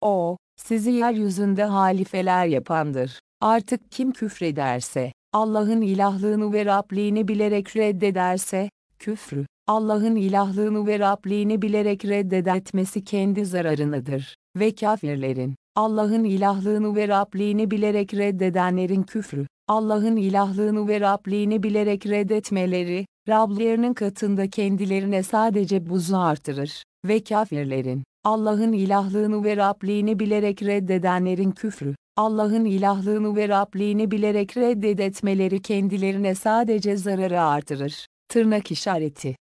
O, sizi yeryüzünde halifeler yapandır. Artık kim küfrederse, Allah'ın ilahlığını ve Rabliğini bilerek reddederse, küfrü, Allah'ın ilahlığını ve Rabliğini bilerek reddetmesi kendi zararınadır. Ve kafirlerin, Allah'ın ilahlığını ve Rabliğini bilerek reddedenlerin küfrü, Allah'ın ilahlığını ve Rabliğini bilerek reddetmeleri, Rablerinin katında kendilerine sadece buzu artırır. Ve kafirlerin, Allah'ın ilahlığını ve Rabliğini bilerek reddedenlerin küfrü, Allah'ın ilahlığını ve Rabliğini bilerek reddetmeleri kendilerine sadece zararı artırır. Tırnak işareti.